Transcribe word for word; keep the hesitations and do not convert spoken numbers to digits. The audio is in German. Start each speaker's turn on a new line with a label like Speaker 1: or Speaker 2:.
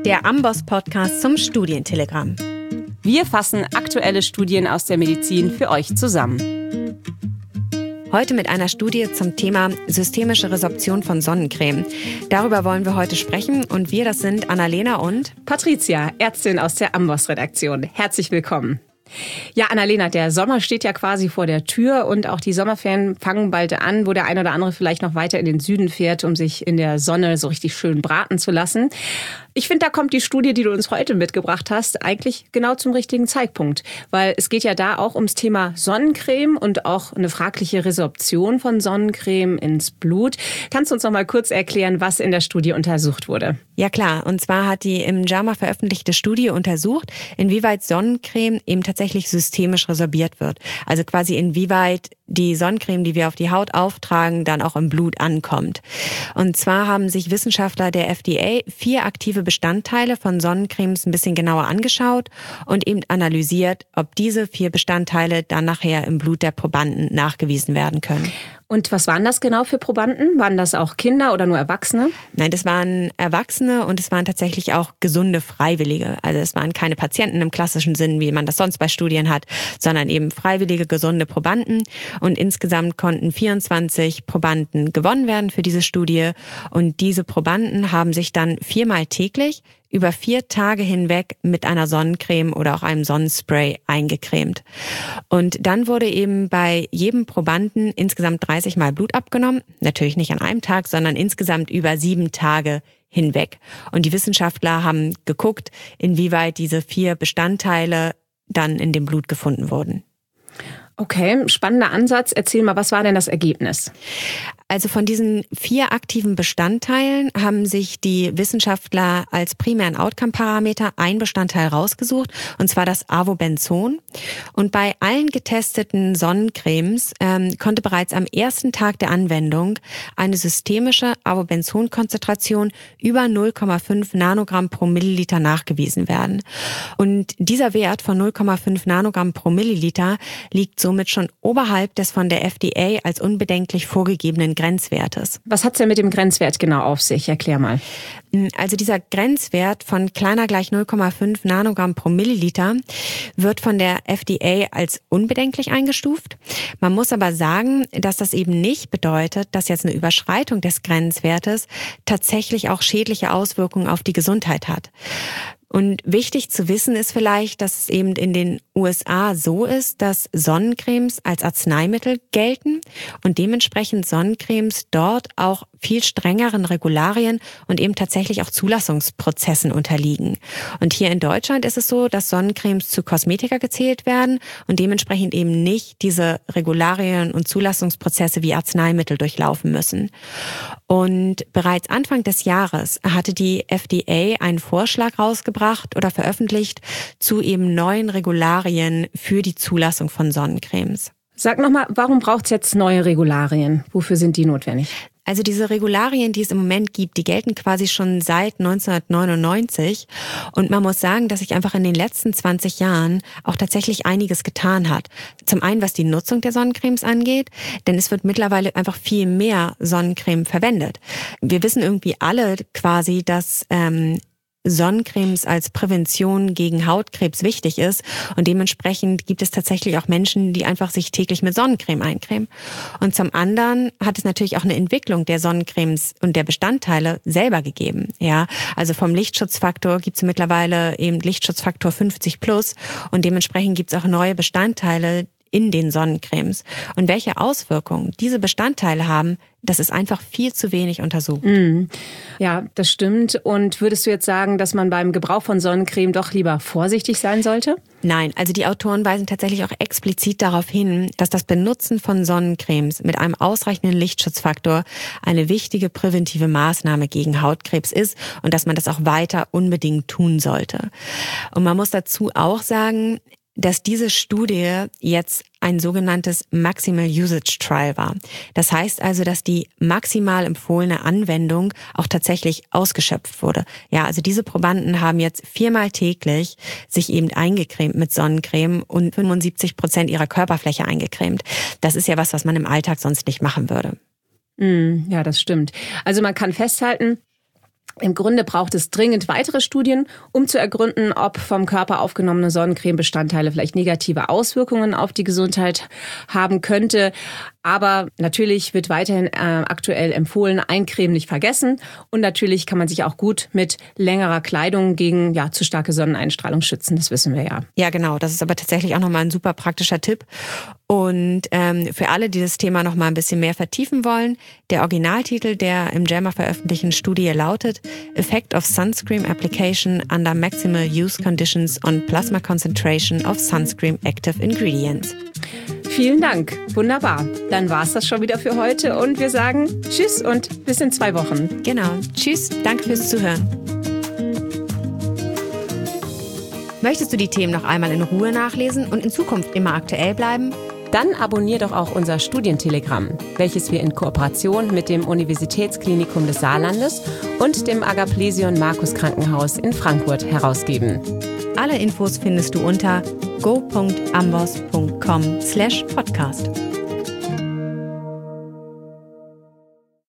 Speaker 1: der Amboss-Podcast zum Studientelegramm.
Speaker 2: Wir fassen aktuelle Studien aus der Medizin für euch zusammen.
Speaker 1: Heute mit einer Studie zum Thema systemische Resorption von Sonnencreme. Darüber wollen wir heute sprechen und wir, das sind Annalena und
Speaker 2: Patricia, Ärztin aus der Amboss-Redaktion. Herzlich willkommen. Ja, Annalena, der Sommer steht ja quasi vor der Tür und auch die Sommerferien fangen bald an, wo der ein oder andere vielleicht noch weiter in den Süden fährt, um sich in der Sonne so richtig schön braten zu lassen. Ich finde, da kommt die Studie, die du uns heute mitgebracht hast, eigentlich genau zum richtigen Zeitpunkt. Weil es geht ja da auch ums Thema Sonnencreme und auch eine fragliche Resorption von Sonnencreme ins Blut. Kannst du uns noch mal kurz erklären, was in der Studie untersucht wurde?
Speaker 1: Ja klar, und zwar hat die im JAMA veröffentlichte Studie untersucht, inwieweit Sonnencreme eben tatsächlich systemisch resorbiert wird. Also quasi inwieweit die Sonnencreme, die wir auf die Haut auftragen, dann auch im Blut ankommt. Und zwar haben sich Wissenschaftler der F D A vier aktive Bestandteile von Sonnencremes ein bisschen genauer angeschaut und eben analysiert, ob diese vier Bestandteile dann nachher im Blut der Probanden nachgewiesen werden können.
Speaker 2: Und was waren das genau für Probanden? Waren das auch Kinder oder nur Erwachsene?
Speaker 1: Nein, das waren Erwachsene und es waren tatsächlich auch gesunde Freiwillige. Also es waren keine Patienten im klassischen Sinn, wie man das sonst bei Studien hat, sondern eben freiwillige, gesunde Probanden. Und insgesamt konnten vierundzwanzig Probanden gewonnen werden für diese Studie. Und diese Probanden haben sich dann viermal täglich über vier Tage hinweg mit einer Sonnencreme oder auch einem Sonnenspray eingecremt. Und dann wurde eben bei jedem Probanden insgesamt dreißig Mal Blut abgenommen. Natürlich nicht an einem Tag, sondern insgesamt über sieben Tage hinweg. Und die Wissenschaftler haben geguckt, inwieweit diese vier Bestandteile dann in dem Blut gefunden wurden.
Speaker 2: Okay, spannender Ansatz. Erzähl mal, was war denn das Ergebnis?
Speaker 1: Also von diesen vier aktiven Bestandteilen haben sich die Wissenschaftler als primären Outcome-Parameter ein Bestandteil rausgesucht, und zwar das Avobenzon. Und bei allen getesteten Sonnencremes ähm, konnte bereits am ersten Tag der Anwendung eine systemische Avobenzon-Konzentration über null Komma fünf Nanogramm pro Milliliter nachgewiesen werden. Und dieser Wert von null Komma fünf Nanogramm pro Milliliter liegt somit schon oberhalb des von der F D A als unbedenklich vorgegebenen Grenzwertes.
Speaker 2: Was hat's denn mit dem Grenzwert genau auf sich? Erklär mal.
Speaker 1: Also dieser Grenzwert von kleiner gleich null Komma fünf Nanogramm pro Milliliter wird von der F D A als unbedenklich eingestuft. Man muss aber sagen, dass das eben nicht bedeutet, dass jetzt eine Überschreitung des Grenzwertes tatsächlich auch schädliche Auswirkungen auf die Gesundheit hat. Und wichtig zu wissen ist vielleicht, dass es eben in den U S A so ist, dass Sonnencremes als Arzneimittel gelten und dementsprechend Sonnencremes dort auch viel strengeren Regularien und eben tatsächlich auch Zulassungsprozessen unterliegen. Und hier in Deutschland ist es so, dass Sonnencremes zu Kosmetika gezählt werden und dementsprechend eben nicht diese Regularien und Zulassungsprozesse wie Arzneimittel durchlaufen müssen. Und bereits Anfang des Jahres hatte die F D A einen Vorschlag rausgebracht oder veröffentlicht zu eben neuen Regularien für die Zulassung von Sonnencremes.
Speaker 2: Sag nochmal, warum braucht es jetzt neue Regularien? Wofür sind die notwendig?
Speaker 1: Also diese Regularien, die es im Moment gibt, die gelten quasi schon seit neunzehnhundertneunundneunzig. Und man muss sagen, dass sich einfach in den letzten zwanzig Jahren auch tatsächlich einiges getan hat. Zum einen, was die Nutzung der Sonnencremes angeht, denn es wird mittlerweile einfach viel mehr Sonnencreme verwendet. Wir wissen irgendwie alle quasi, dass ähm, Sonnencremes als Prävention gegen Hautkrebs wichtig ist und dementsprechend gibt es tatsächlich auch Menschen, die einfach sich täglich mit Sonnencreme eincremen. Und zum anderen hat es natürlich auch eine Entwicklung der Sonnencremes und der Bestandteile selber gegeben. Ja, also vom Lichtschutzfaktor gibt es mittlerweile eben Lichtschutzfaktor fünfzig plus und dementsprechend gibt es auch neue Bestandteile in den Sonnencremes. Und welche Auswirkungen diese Bestandteile haben, das ist einfach viel zu wenig untersucht.
Speaker 2: Mm. Ja, das stimmt. Und würdest du jetzt sagen, dass man beim Gebrauch von Sonnencreme doch lieber vorsichtig sein sollte?
Speaker 1: Nein, also die Autoren weisen tatsächlich auch explizit darauf hin, dass das Benutzen von Sonnencremes mit einem ausreichenden Lichtschutzfaktor eine wichtige präventive Maßnahme gegen Hautkrebs ist und dass man das auch weiter unbedingt tun sollte. Und man muss dazu auch sagen, dass diese Studie jetzt ein sogenanntes Maximal Usage Trial war. Das heißt also, dass die maximal empfohlene Anwendung auch tatsächlich ausgeschöpft wurde. Ja, also diese Probanden haben jetzt viermal täglich sich eben eingecremt mit Sonnencreme und fünfundsiebzig Prozent ihrer Körperfläche eingecremt. Das ist ja was, was man im Alltag sonst nicht machen würde.
Speaker 2: Mm, ja, das stimmt. Also man kann festhalten, Im Grunde braucht es dringend weitere Studien, um zu ergründen, ob vom Körper aufgenommene Sonnencremebestandteile vielleicht negative Auswirkungen auf die Gesundheit haben könnte. Aber natürlich wird weiterhin äh, aktuell empfohlen, eincremen nicht vergessen. Und natürlich kann man sich auch gut mit längerer Kleidung gegen ja, zu starke Sonneneinstrahlung schützen. Das wissen wir ja.
Speaker 1: Ja, genau. Das ist aber tatsächlich auch nochmal ein super praktischer Tipp. Und ähm, für alle, die das Thema nochmal ein bisschen mehr vertiefen wollen, der Originaltitel der im JAMA veröffentlichten Studie lautet Effect of Sunscreen Application under Maximal Use Conditions on Plasma Concentration of Sunscreen Active Ingredients.
Speaker 2: Vielen Dank. Wunderbar. Dann war es das schon wieder für heute und wir sagen Tschüss und bis in zwei Wochen.
Speaker 1: Genau. Tschüss. Danke fürs Zuhören. Möchtest du die Themen noch einmal in Ruhe nachlesen und in Zukunft immer aktuell bleiben?
Speaker 2: Dann abonnier doch auch unser Studientelegramm, welches wir in Kooperation mit dem Universitätsklinikum des Saarlandes und dem Agaplesion Markus Krankenhaus in Frankfurt herausgeben.
Speaker 1: Alle Infos findest du unter go punkt ambos punkt com slash podcast.